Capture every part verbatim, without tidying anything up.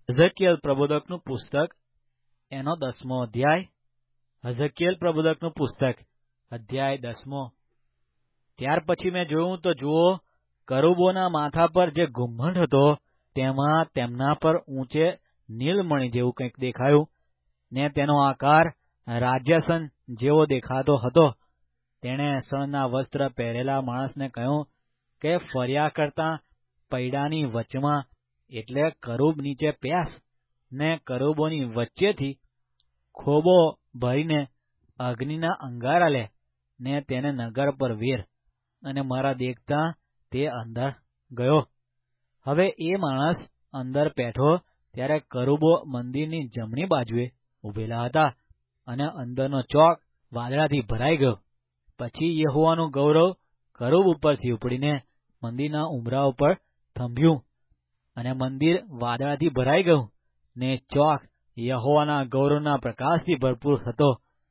હઝકિયલ પ્રબોધકનું પુસ્તક એનો દસમો અધ્યાય. હઝકિયલ પ્રબોધકનું પુસ્તક અધ્યાય દસમો. ત્યાર પછી મેં જોયું તો જુઓ, કરુબોના માથા પર જે ઘુમ્મટ હતો તેમાં તેમના પર ઊંચે નીલમણિ જેવું કંઈક દેખાયું, ને તેનો આકાર રાજ્યાસન જેવો દેખાતો હતો. તેણે સણના વસ્ત્ર પહેરેલા માણસને કહ્યું કે ફર્યા કરતા પૈડાની વચમાં, એટલે કરુબ નીચે પ્યાસ, ને કરુબોની વચ્ચેથી ખોબો ભરીને અગ્નિના અંગારા લે, ને તેને નગર પર વેર. અને મારા દેખતા તે અંદર ગયો. હવે એ માણસ અંદર બેઠો ત્યારે કરુબો મંદિરની જમણી બાજુએ ઉભેલા હતા, અને અંદરનો ચોક વાદળાથી ભરાઈ ગયો. પછી યહોવાનું ગૌરવ કરુબ ઉપરથી ઉપડીને મંદિરના ઉંબરા ઉપર થંભ્યું, અને મંદિર વાદળાથી ભરાઈ ગયું, ને ચોક યહોવાના ગૌરવના પ્રકાશથી ભરપૂર હતો.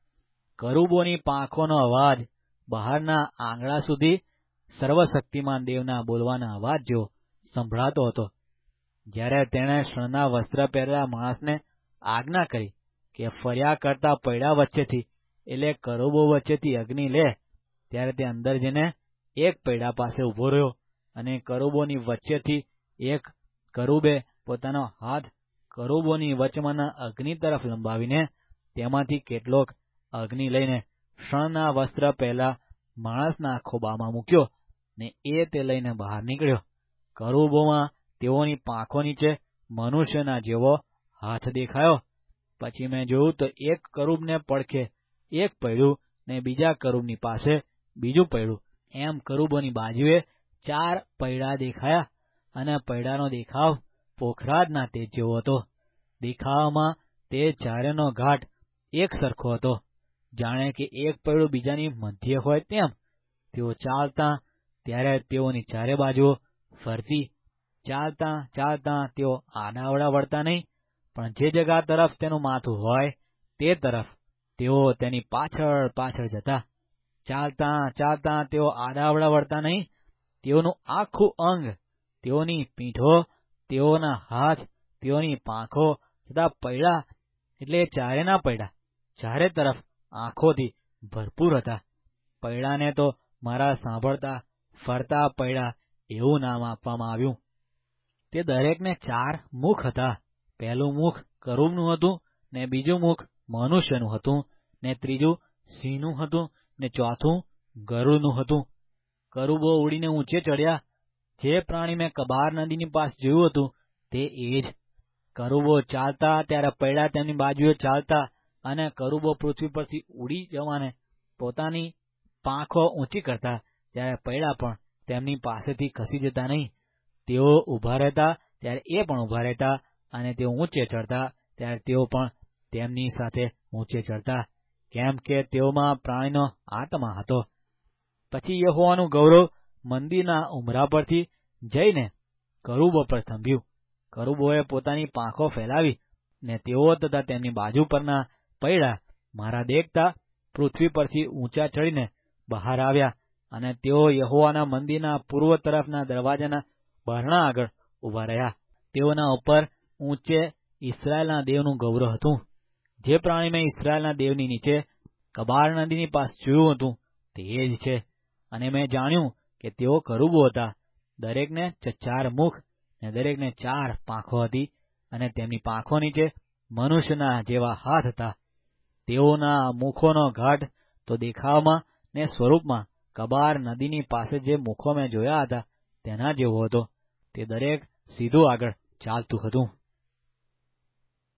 કરુબોની પાંખોનો અવાજ બહારના આંગણા સુધી સર્વશક્તિમાન દેવના બોલવાના અવાજ જેવો સંભળાતો હતો. જ્યારે તેણે શણના વસ્ત્ર પહેરેલા માણસને આજ્ઞા કરી કે ફર્યા કરતા પૈડા વચ્ચેથી, એટલે કરુબો વચ્ચેથી અગ્નિ લે, ત્યારે તે અંદર જઈને એક પૈડા પાસે ઉભો રહ્યો, અને કરુબોની વચ્ચેથી એક કરુબે પોતાનો હાથ કરુબોની વચમાંના અગ્નિ તરફ લંબાવીને તેમાંથી કેટલોક અગ્નિ લઈને શણના વસ્ત્ર પહેલા માણસના ખોબામાં મૂક્યો, ને એ તે લઈને બહાર નીકળ્યો. કરુબોમાં તેઓની પાંખો નીચે મનુષ્યના જેવો હાથ દેખાયો. પછી મેં જોયું તો એક કરુબને પડખે એક પૈડું, ને બીજા કરુબની પાસે બીજું પૈડું, એમ કરુબોની બાજુએ ચાર પૈડા દેખાયા. અને પૈડાનો દેખાવ પોખરાજના તેજ જેવો હતો. દેખાવામાં તે ચારેનો ઘાટ એક સરખો હતો, જાણે કે એક પૈડું બીજાની મધ્ય હોય તેમ. તેઓ ચાલતા ત્યારે તેઓની ચારે બાજુઓ ફરતી. ચાલતા ચાલતા તેઓ આડાવડા વળતા નહીં, પણ જે જગા તરફ તેનું માથું હોય તે તરફ તેઓ તેની પાછળ પાછળ જતા. ચાલતા ચાલતા તેઓ આડાવડા વળતા નહીં. તેઓનું આખું અંગ, તેઓની પીઠો, તેઓના હાથ, તેઓની પાંખો તથા પૈડા, એટલે ચારેના પૈડા ચારે તરફ આંખોથી ભરપૂર હતા. પૈડાને તો મારા સાંભળતા ફરતા પૈડા એવું નામ આપવામાં આવ્યું. તે દરેકને ચાર મુખ હતા. પહેલું મુખ કરુબનું હતું, ને બીજું મુખ મનુષ્યનું હતું, ને ત્રીજું સિંહનું હતું, ને ચોથું ગરુડનું હતું. કરુબો ઉડીને ઊંચે ચડ્યા. જે પ્રાણી મેં કબાર નદીની પાસે જોયું હતું તે એ જ. કરુબો ચાલતા ત્યારે પૈડા તેમની બાજુએ ચાલતા, અને કરુબો પૃથ્વી પરથી ઉડી જવાને પોતાની પાંખો ઊંચી કરતા, ત્યારે પૈડા પણ તેમની પાસેથી ખસી જતા નહીં. તેઓ ઊભા રહેતા ત્યારે એ પણ ઊભા રહેતા, અને તેઓ ઊંચે ચડતા ત્યારે તેઓ પણ તેમની સાથે ઊંચે ચડતા, કેમ કે તેઓમાં પ્રાણીનો આત્મા હતો. પછી યહોવાનું ગૌરવ મંદિરના ઉંબરા પરથી જઈને કરુબો પર થંભ્યું. કરુબોએ પોતાની પાંખો ફેલાવી, ને તેઓ તથા તેમની બાજુ પરના પૈડા મારા દેખતા પૃથ્વી પરથી ઊંચા ચડીને બહાર આવ્યા, અને તેઓ યહોવાના મંદિરના પૂર્વ તરફના દરવાજાના બારણા આગળ ઉભા રહ્યા. તેઓના ઉપર ઊંચે ઇસ્રાયેલના દેવનું ગૌરવ હતું. જે પ્રાણી મેં ઇસ્રાયેલના દેવની નીચે કબાર નદીની પાસે જોયું હતું તે એ જ છે. અને મેં જાણ્યું કે તેઓ કરુબો હતા. દરેકને ચાર મુખ, ને દરેકને ચાર પાંખો હતી, અને તેમની પાંખો નીચે મનુષ્યના જેવા હાથ હતા. તેઓના મુખોનો ઘાટ તો દેખાવમાં ને સ્વરૂપમાં કબાર નદીની પાસે જે મુખો મેં જોયા હતા તેના જેવો હતો. તે દરેક સીધું આગળ ચાલતું હતું.